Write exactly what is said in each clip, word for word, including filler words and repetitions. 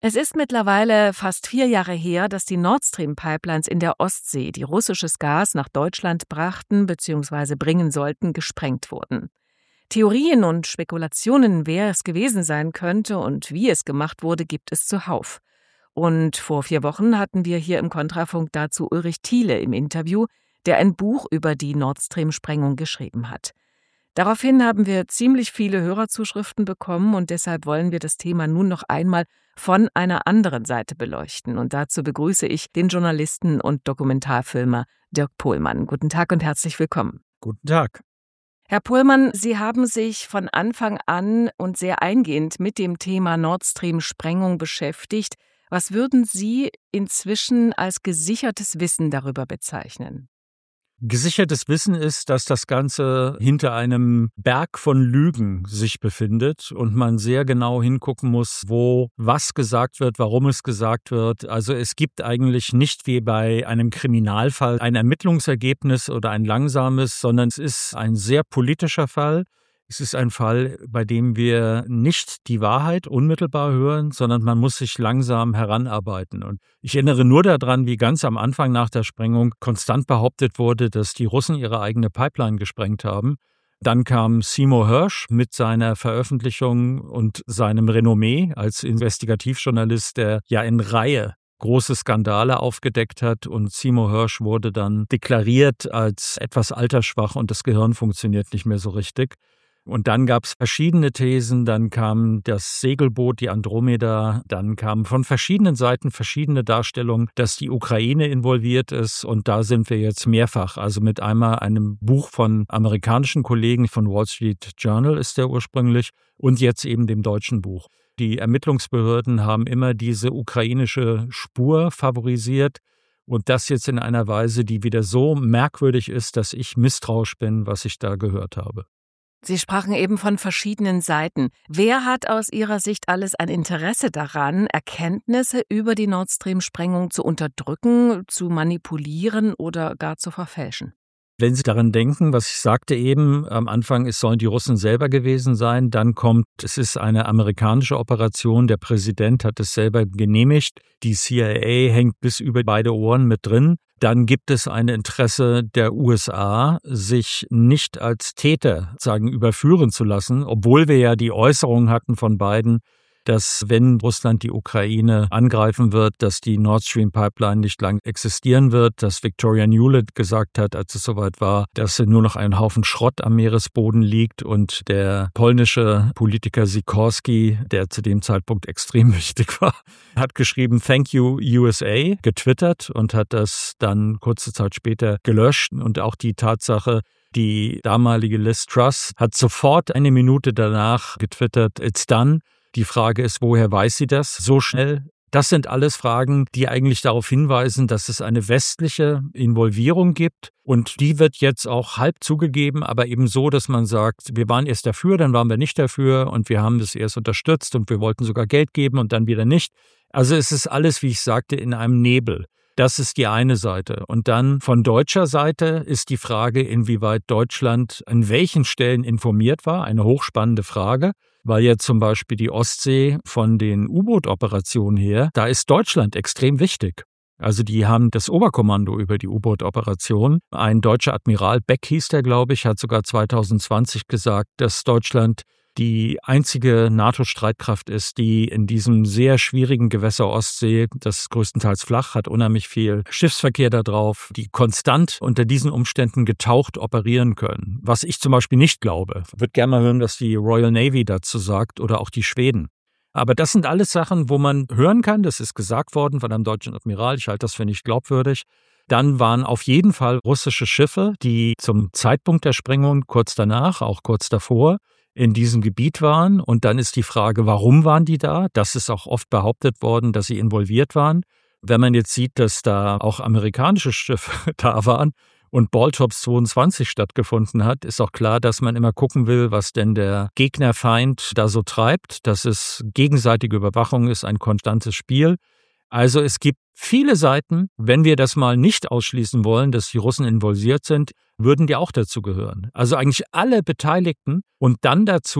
Es ist mittlerweile fast vier Jahre her, dass die Nord Stream Pipelines in der Ostsee, die russisches Gas nach Deutschland brachten bzw. bringen sollten, gesprengt wurden. Theorien und Spekulationen, wer es gewesen sein könnte und wie es gemacht wurde, gibt es zuhauf. Und vor vier Wochen hatten wir hier im Kontrafunk dazu Ulrich Thiele im Interview, der ein Buch über die Nord Stream-Sprengung geschrieben hat. Daraufhin haben wir ziemlich viele Hörerzuschriften bekommen und deshalb wollen wir das Thema nun noch einmal von einer anderen Seite beleuchten. Und dazu begrüße ich den Journalisten und Dokumentarfilmer Dirk Pohlmann. Guten Tag und herzlich willkommen. Guten Tag. Herr Pohlmann, Sie haben sich von Anfang an und sehr eingehend mit dem Thema Nord Stream-Sprengung beschäftigt. Was würden Sie inzwischen als gesichertes Wissen darüber bezeichnen? Gesichertes Wissen ist, dass das Ganze hinter einem Berg von Lügen sich befindet und man sehr genau hingucken muss, wo was gesagt wird, warum es gesagt wird. Also es gibt eigentlich nicht wie bei einem Kriminalfall ein Ermittlungsergebnis oder ein langsames, sondern es ist ein sehr politischer Fall. Es ist ein Fall, bei dem wir nicht die Wahrheit unmittelbar hören, sondern man muss sich langsam heranarbeiten. Und ich erinnere nur daran, wie ganz am Anfang nach der Sprengung konstant behauptet wurde, dass die Russen ihre eigene Pipeline gesprengt haben. Dann kam Seymour Hersh mit seiner Veröffentlichung und seinem Renommee als Investigativjournalist, der ja in Reihe große Skandale aufgedeckt hat, und Seymour Hersh wurde dann deklariert als etwas altersschwach und das Gehirn funktioniert nicht mehr so richtig. Und dann gab es verschiedene Thesen, dann kam das Segelboot, die Andromeda, dann kamen von verschiedenen Seiten verschiedene Darstellungen, dass die Ukraine involviert ist, und da sind wir jetzt mehrfach, also mit einmal einem Buch von amerikanischen Kollegen, von Wall Street Journal ist der ursprünglich, und jetzt eben dem deutschen Buch. Die Ermittlungsbehörden haben immer diese ukrainische Spur favorisiert, und das jetzt in einer Weise, die wieder so merkwürdig ist, dass ich misstrauisch bin, was ich da gehört habe. Sie sprachen eben von verschiedenen Seiten. Wer hat aus Ihrer Sicht alles ein Interesse daran, Erkenntnisse über die Nord Stream-Sprengung zu unterdrücken, zu manipulieren oder gar zu verfälschen? Wenn Sie daran denken, was ich sagte eben, am Anfang, es sollen die Russen selber gewesen sein, dann kommt, es ist eine amerikanische Operation, der Präsident hat es selber genehmigt, die C I A hängt bis über beide Ohren mit drin. Dann gibt es ein Interesse der U S A, sich nicht als Täter sagen überführen zu lassen, obwohl wir ja die Äußerung hatten von Biden, dass wenn Russland die Ukraine angreifen wird, dass die Nord Stream Pipeline nicht lang existieren wird, dass Victoria Nuland gesagt hat, als es soweit war, dass nur noch ein Haufen Schrott am Meeresboden liegt, und der polnische Politiker Sikorski, der zu dem Zeitpunkt extrem wichtig war, hat geschrieben, Thank you U S A, getwittert und hat das dann kurze Zeit später gelöscht. Und auch die Tatsache, die damalige Liz Truss hat sofort eine Minute danach getwittert, it's done. Die Frage ist, woher weiß sie das so schnell? Das sind alles Fragen, die eigentlich darauf hinweisen, dass es eine westliche Involvierung gibt. Und die wird jetzt auch halb zugegeben, aber eben so, dass man sagt, wir waren erst dafür, dann waren wir nicht dafür und wir haben das erst unterstützt und wir wollten sogar Geld geben und dann wieder nicht. Also es ist alles, wie ich sagte, in einem Nebel. Das ist die eine Seite. Und dann von deutscher Seite ist die Frage, inwieweit Deutschland an welchen Stellen informiert war. Eine hochspannende Frage, weil ja zum Beispiel die Ostsee von den U-Boot-Operationen her, da ist Deutschland extrem wichtig. Also die haben das Oberkommando über die U-Boot-Operation. Ein deutscher Admiral, Beck hieß der, glaube ich, hat sogar zwanzig zwanzig gesagt, dass Deutschland die einzige NATO-Streitkraft ist, die in diesem sehr schwierigen Gewässer Ostsee, das ist größtenteils flach, hat unheimlich viel Schiffsverkehr da drauf, die konstant unter diesen Umständen getaucht operieren können. Was ich zum Beispiel nicht glaube. Ich würde gerne mal hören, was die Royal Navy dazu sagt oder auch die Schweden. Aber das sind alles Sachen, wo man hören kann, das ist gesagt worden von einem deutschen Admiral, ich halte das für nicht glaubwürdig. Dann waren auf jeden Fall russische Schiffe, die zum Zeitpunkt der Sprengung, kurz danach, auch kurz davor, in diesem Gebiet waren. Und dann ist die Frage, warum waren die da? Das ist auch oft behauptet worden, dass sie involviert waren. Wenn man jetzt sieht, dass da auch amerikanische Schiffe da waren und Baltops zweiundzwanzig stattgefunden hat, ist auch klar, dass man immer gucken will, was denn der Gegnerfeind da so treibt. Dass es gegenseitige Überwachung ist, ein konstantes Spiel. Also es gibt viele Seiten, wenn wir das mal nicht ausschließen wollen, dass die Russen involviert sind, würden die auch dazu gehören. Also eigentlich alle Beteiligten und dann dazu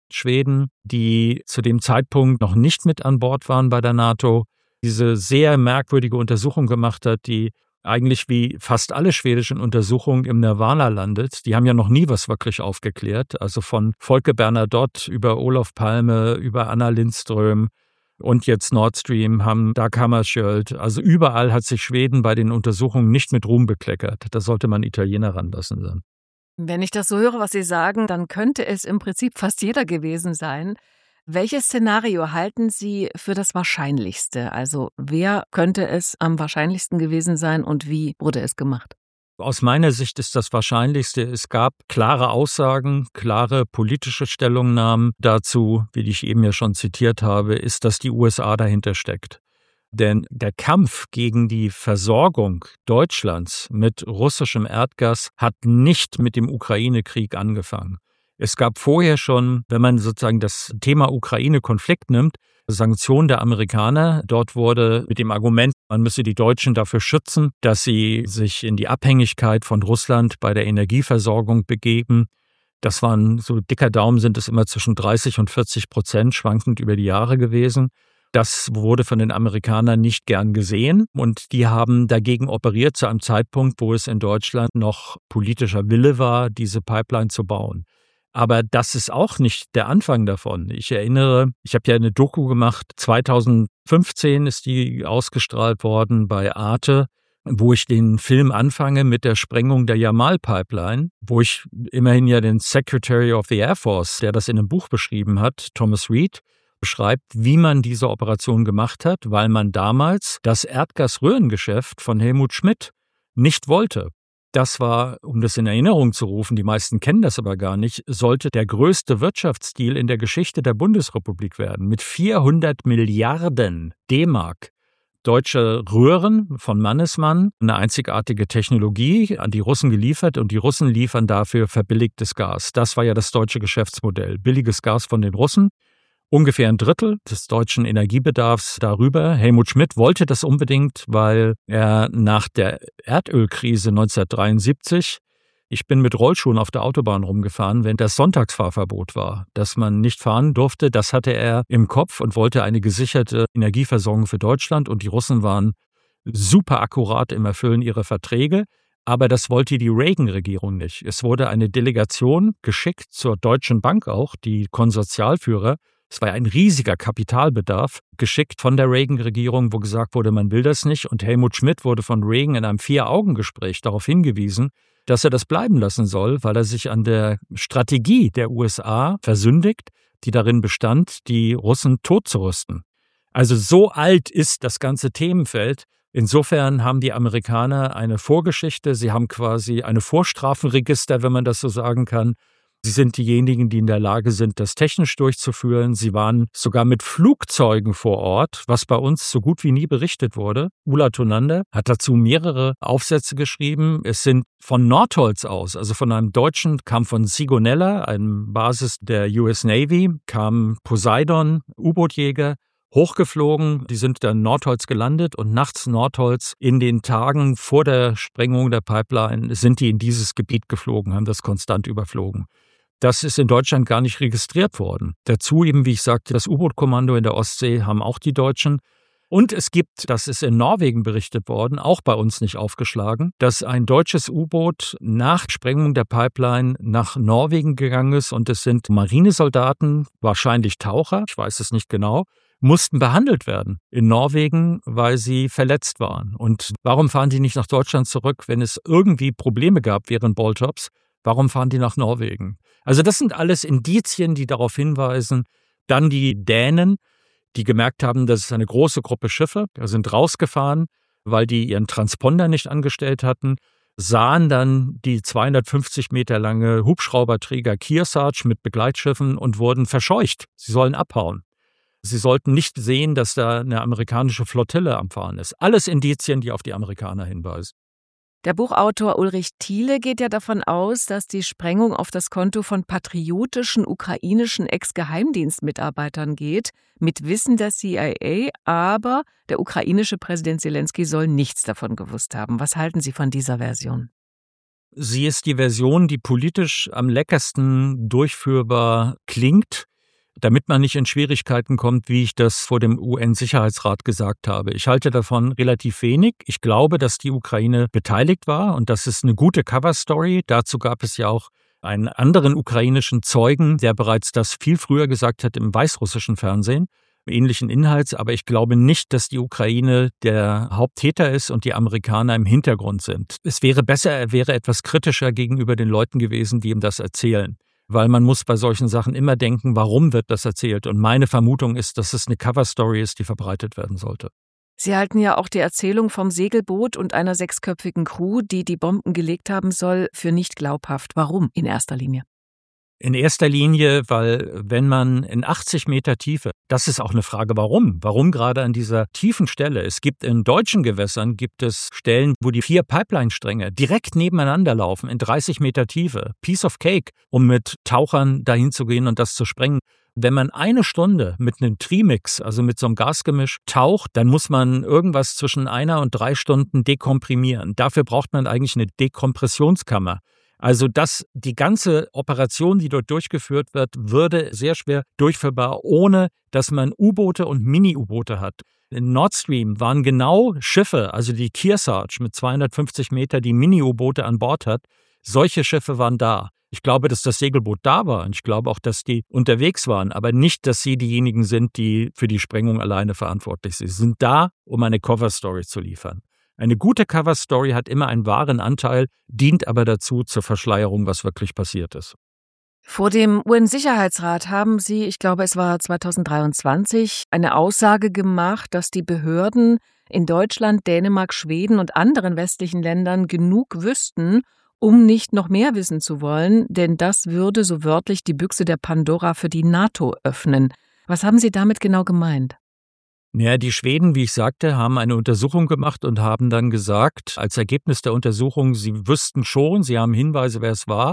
Schweden, die zu dem Zeitpunkt noch nicht mit an Bord waren bei der NATO, diese sehr merkwürdige Untersuchung gemacht hat, die eigentlich wie fast alle schwedischen Untersuchungen im Nirvana landet. Die haben ja noch nie was wirklich aufgeklärt. Also von Folke Bernadotte über Olof Palme, über Anna Lindström und jetzt Nord Stream haben Dag Hammarskjöld. Also überall hat sich Schweden bei den Untersuchungen nicht mit Ruhm bekleckert. Da sollte man Italiener ranlassen dann. Wenn ich das so höre, was Sie sagen, dann könnte es im Prinzip fast jeder gewesen sein. Welches Szenario halten Sie für das Wahrscheinlichste? Also wer könnte es am wahrscheinlichsten gewesen sein und wie wurde es gemacht? Aus meiner Sicht ist das Wahrscheinlichste, es gab klare Aussagen, klare politische Stellungnahmen dazu, wie ich eben ja schon zitiert habe, ist, dass die U S A dahinter steckt. Denn der Kampf gegen die Versorgung Deutschlands mit russischem Erdgas hat nicht mit dem Ukraine-Krieg angefangen. Es gab vorher schon, wenn man sozusagen das Thema Ukraine-Konflikt nimmt, Sanktionen der Amerikaner. Dort wurde mit dem Argument, man müsse die Deutschen dafür schützen, dass sie sich in die Abhängigkeit von Russland bei der Energieversorgung begeben. Das waren, so dicker Daumen sind es immer zwischen dreißig und vierzig Prozent, schwankend über die Jahre gewesen. Das wurde von den Amerikanern nicht gern gesehen und die haben dagegen operiert zu einem Zeitpunkt, wo es in Deutschland noch politischer Wille war, diese Pipeline zu bauen. Aber das ist auch nicht der Anfang davon. Ich erinnere, ich habe ja eine Doku gemacht, zweitausendfünfzehn ist die ausgestrahlt worden bei Arte, wo ich den Film anfange mit der Sprengung der Yamal-Pipeline, wo ich immerhin ja den Secretary of the Air Force, der das in einem Buch beschrieben hat, Thomas Reed, beschreibt, wie man diese Operation gemacht hat, weil man damals das Erdgasröhrengeschäft von Helmut Schmidt nicht wollte. Das war, um das in Erinnerung zu rufen, die meisten kennen das aber gar nicht, sollte der größte Wirtschaftsdeal in der Geschichte der Bundesrepublik werden, mit vierhundert Milliarden D-Mark. Deutsche Röhren von Mannesmann, eine einzigartige Technologie, an die Russen geliefert und die Russen liefern dafür verbilligtes Gas. Das war ja das deutsche Geschäftsmodell. Billiges Gas von den Russen. Ungefähr ein Drittel des deutschen Energiebedarfs darüber. Helmut Schmidt wollte das unbedingt, weil er nach der Erdölkrise neunzehnhundertdreiundsiebzig, ich bin mit Rollschuhen auf der Autobahn rumgefahren, wenn das Sonntagsfahrverbot war, dass man nicht fahren durfte, das hatte er im Kopf und wollte eine gesicherte Energieversorgung für Deutschland und die Russen waren super akkurat im Erfüllen ihrer Verträge. Aber das wollte die Reagan-Regierung nicht. Es wurde eine Delegation geschickt zur Deutschen Bank auch, die Konsortialführer. Es war ein riesiger Kapitalbedarf, geschickt von der Reagan-Regierung, wo gesagt wurde, man will das nicht. Und Helmut Schmidt wurde von Reagan in einem Vier-Augen-Gespräch darauf hingewiesen, dass er das bleiben lassen soll, weil er sich an der Strategie der U S A versündigt, die darin bestand, die Russen totzurüsten. Also so alt ist das ganze Themenfeld. Insofern haben die Amerikaner eine Vorgeschichte. Sie haben quasi eine Vorstrafenregister, wenn man das so sagen kann. Sie sind diejenigen, die in der Lage sind, das technisch durchzuführen. Sie waren sogar mit Flugzeugen vor Ort, was bei uns so gut wie nie berichtet wurde. Ulla Tonander hat dazu mehrere Aufsätze geschrieben. Es sind von Nordholz aus, also von einem Deutschen, kam von Sigonella, einem Basis der U S Navy, kam Poseidon, U-Bootjäger, hochgeflogen. Die sind dann in Nordholz gelandet und nachts Nordholz in den Tagen vor der Sprengung der Pipeline sind die in dieses Gebiet geflogen, haben das konstant überflogen. Das ist in Deutschland gar nicht registriert worden. Dazu eben, wie ich sagte, das U-Boot-Kommando in der Ostsee haben auch die Deutschen. Und es gibt, das ist in Norwegen berichtet worden, auch bei uns nicht aufgeschlagen, dass ein deutsches U-Boot nach Sprengung der Pipeline nach Norwegen gegangen ist und es sind Marinesoldaten, wahrscheinlich Taucher, ich weiß es nicht genau, mussten behandelt werden in Norwegen, weil sie verletzt waren. Und warum fahren die nicht nach Deutschland zurück, wenn es irgendwie Probleme gab während Baltops? Warum fahren die nach Norwegen? Also das sind alles Indizien, die darauf hinweisen. Dann die Dänen, die gemerkt haben, das ist eine große Gruppe Schiffe, die sind rausgefahren, weil die ihren Transponder nicht angestellt hatten, sahen dann die zweihundertfünfzig Meter lange Hubschrauberträger Kearsarge mit Begleitschiffen und wurden verscheucht. Sie sollen abhauen. Sie sollten nicht sehen, dass da eine amerikanische Flottille am Fahren ist. Alles Indizien, die auf die Amerikaner hinweisen. Der Buchautor Ulrich Thiele geht ja davon aus, dass die Sprengung auf das Konto von patriotischen ukrainischen Ex-Geheimdienstmitarbeitern geht, mit Wissen der C I A, aber der ukrainische Präsident Selenskyj soll nichts davon gewusst haben. Was halten Sie von dieser Version? Sie ist die Version, die politisch am leckersten durchführbar klingt. damit man nicht in Schwierigkeiten kommt, wie ich das vor dem U N-Sicherheitsrat gesagt habe. Ich halte davon relativ wenig. Ich glaube, dass die Ukraine beteiligt war und das ist eine gute Cover-Story. Dazu gab es ja auch einen anderen ukrainischen Zeugen, der bereits das viel früher gesagt hat im weißrussischen Fernsehen, ähnlichen Inhalts. Aber ich glaube nicht, dass die Ukraine der Haupttäter ist und die Amerikaner im Hintergrund sind. Es wäre besser, er wäre etwas kritischer gegenüber den Leuten gewesen, die ihm das erzählen. Weil man muss bei solchen Sachen immer denken, warum wird das erzählt? Und meine Vermutung ist, dass es eine Cover-Story ist, die verbreitet werden sollte. Sie halten ja auch die Erzählung vom Segelboot und einer sechsköpfigen Crew, die die Bomben gelegt haben soll, für nicht glaubhaft. Warum in erster Linie? In erster Linie, weil wenn man in achtzig Meter Tiefe, das ist auch eine Frage, warum? Warum gerade an dieser tiefen Stelle? Es gibt in deutschen Gewässern, gibt es Stellen, wo die vier Pipeline-Stränge direkt nebeneinander laufen, in dreißig Meter Tiefe. Piece of cake, um mit Tauchern dahin zu gehen und das zu sprengen. Wenn man eine Stunde mit einem Trimix, also mit so einem Gasgemisch, taucht, dann muss man irgendwas zwischen einer und drei Stunden dekomprimieren. Dafür braucht man eigentlich eine Dekompressionskammer. Also das, die ganze Operation, die dort durchgeführt wird, würde sehr schwer durchführbar, ohne dass man U-Boote und Mini-U-Boote hat. In Nord Stream waren genau Schiffe, also die Kearsarge mit zweihundertfünfzig Meter, die Mini-U-Boote an Bord hat. Solche Schiffe waren da. Ich glaube, dass das Segelboot da war und ich glaube auch, dass die unterwegs waren, aber nicht, dass sie diejenigen sind, die für die Sprengung alleine verantwortlich sind. Sie sind da, um eine Cover-Story zu liefern. Eine gute Cover-Story hat immer einen wahren Anteil, dient aber dazu zur Verschleierung, was wirklich passiert ist. Vor dem U N-Sicherheitsrat haben Sie, ich glaube, es war zweitausenddreiundzwanzig, eine Aussage gemacht, dass die Behörden in Deutschland, Dänemark, Schweden und anderen westlichen Ländern genug wüssten, um nicht noch mehr wissen zu wollen, denn das würde so wörtlich die Büchse der Pandora für die NATO öffnen. Was haben Sie damit genau gemeint? Ja, die Schweden, wie ich sagte, haben eine Untersuchung gemacht und haben dann gesagt, als Ergebnis der Untersuchung, sie wüssten schon, sie haben Hinweise, wer es war,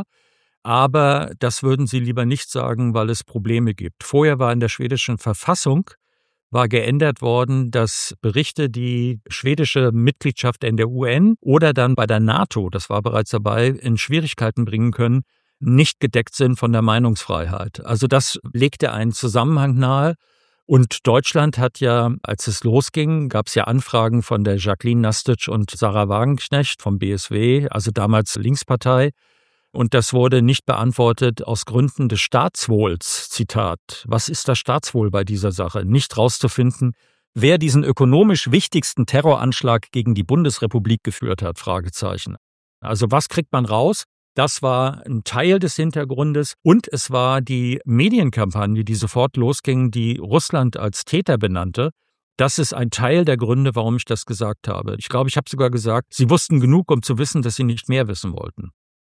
aber das würden sie lieber nicht sagen, weil es Probleme gibt. Vorher war in der schwedischen Verfassung war geändert worden, dass Berichte, die schwedische Mitgliedschaft in der U N oder dann bei der NATO, das war bereits dabei, in Schwierigkeiten bringen können, nicht gedeckt sind von der Meinungsfreiheit. Also das legte einen Zusammenhang nahe. Und Deutschland hat ja, als es losging, gab es ja Anfragen von der Jacqueline Nastitsch und Sarah Wagenknecht vom B S W, also damals Linkspartei. Und das wurde nicht beantwortet aus Gründen des Staatswohls. Zitat. Was ist das Staatswohl bei dieser Sache? Nicht rauszufinden, wer diesen ökonomisch wichtigsten Terroranschlag gegen die Bundesrepublik geführt hat? Fragezeichen. Also was kriegt man raus? Das war ein Teil des Hintergrundes und es war die Medienkampagne, die sofort losging, die Russland als Täter benannte. Das ist ein Teil der Gründe, warum ich das gesagt habe. Ich glaube, ich habe sogar gesagt, sie wussten genug, um zu wissen, dass sie nicht mehr wissen wollten.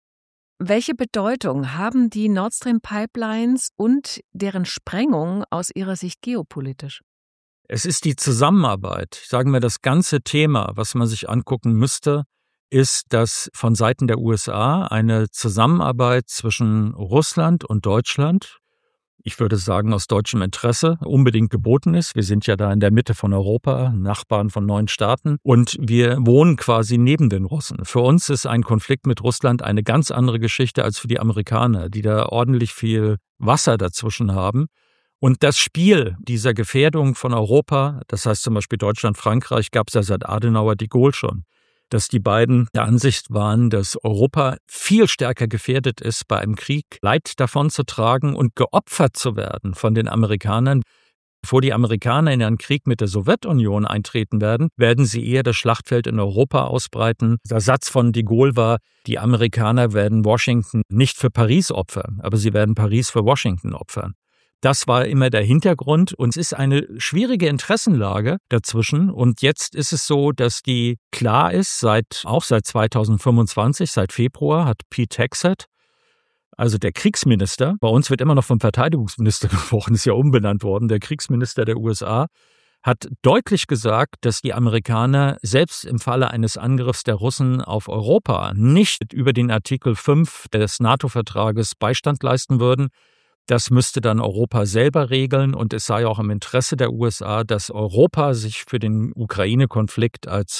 Welche Bedeutung haben die Nord Stream Pipelines und deren Sprengung aus Ihrer Sicht geopolitisch? Es ist die Zusammenarbeit. Sagen wir, das ganze Thema, was man sich angucken müsste, ist, dass von Seiten der U S A eine Zusammenarbeit zwischen Russland und Deutschland, ich würde sagen aus deutschem Interesse, unbedingt geboten ist. Wir sind ja da in der Mitte von Europa, Nachbarn von neun Staaten und wir wohnen quasi neben den Russen. Für uns ist ein Konflikt mit Russland eine ganz andere Geschichte als für die Amerikaner, die da ordentlich viel Wasser dazwischen haben. Und das Spiel dieser Gefährdung von Europa, das heißt zum Beispiel Deutschland, Frankreich, gab es ja seit Adenauer, de Gaulle schon, dass die beiden der Ansicht waren, dass Europa viel stärker gefährdet ist, bei einem Krieg Leid davon zu tragen und geopfert zu werden von den Amerikanern. Bevor die Amerikaner in einen Krieg mit der Sowjetunion eintreten werden, werden sie eher das Schlachtfeld in Europa ausbreiten. Der Satz von de Gaulle war, die Amerikaner werden Washington nicht für Paris opfern, aber sie werden Paris für Washington opfern. Das war immer der Hintergrund und es ist eine schwierige Interessenlage dazwischen. Und jetzt ist es so, dass die klar ist, seit auch seit zweitausendfünfundzwanzig, seit Februar hat Pete Hegseth, also der Kriegsminister, bei uns wird immer noch vom Verteidigungsminister gesprochen, ist ja umbenannt worden, der Kriegsminister der U S A, hat deutlich gesagt, dass die Amerikaner selbst im Falle eines Angriffs der Russen auf Europa nicht über den Artikel fünf des NATO-Vertrages Beistand leisten würden. Das müsste dann Europa selber regeln und es sei auch im Interesse der U S A, dass Europa sich für den Ukraine-Konflikt als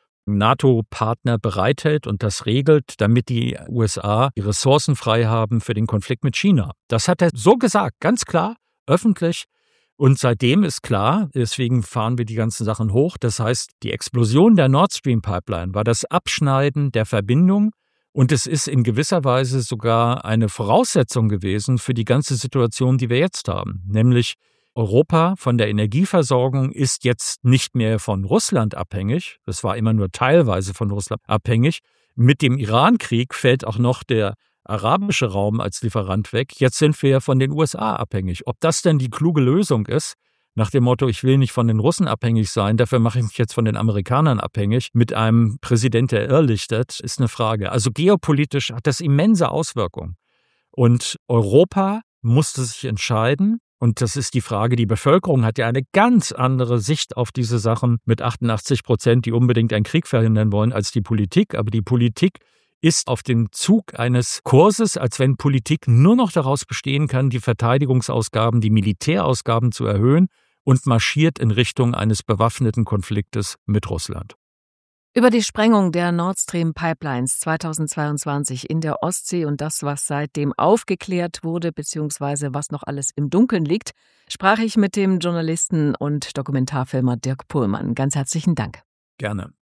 NATO-Partner bereithält und das regelt, damit die U S A die Ressourcen frei haben für den Konflikt mit China. Das hat er so gesagt, ganz klar. öffentlich. Und seitdem ist klar, deswegen fahren wir die ganzen Sachen hoch, das heißt, die Explosion der Nord Stream Pipeline war das Abschneiden der Verbindung und es ist in gewisser Weise sogar eine Voraussetzung gewesen für die ganze Situation, die wir jetzt haben. Nämlich Europa von der Energieversorgung ist jetzt nicht mehr von Russland abhängig, das war immer nur teilweise von Russland abhängig. Mit dem Iran-Krieg fällt auch noch der arabische Raum als Lieferant weg. Jetzt sind wir ja von den U S A abhängig. Ob das denn die kluge Lösung ist, nach dem Motto, ich will nicht von den Russen abhängig sein, dafür mache ich mich jetzt von den Amerikanern abhängig, mit einem Präsident, der irrlichtet, ist eine Frage. Also geopolitisch hat das immense Auswirkungen. Und Europa musste sich entscheiden. Und das ist die Frage, die Bevölkerung hat ja eine ganz andere Sicht auf diese Sachen mit achtundachtzig Prozent, die unbedingt einen Krieg verhindern wollen, als die Politik. Aber die Politik ist auf dem Zug eines Kurses, als wenn Politik nur noch daraus bestehen kann, die Verteidigungsausgaben, die Militärausgaben zu erhöhen und marschiert in Richtung eines bewaffneten Konfliktes mit Russland. Über die Sprengung der Nord Stream Pipelines zweitausendzweiundzwanzig in der Ostsee und das, was seitdem aufgeklärt wurde, beziehungsweise was noch alles im Dunkeln liegt, sprach ich mit dem Journalisten und Dokumentarfilmer Dirk Pohlmann. Ganz herzlichen Dank. Gerne.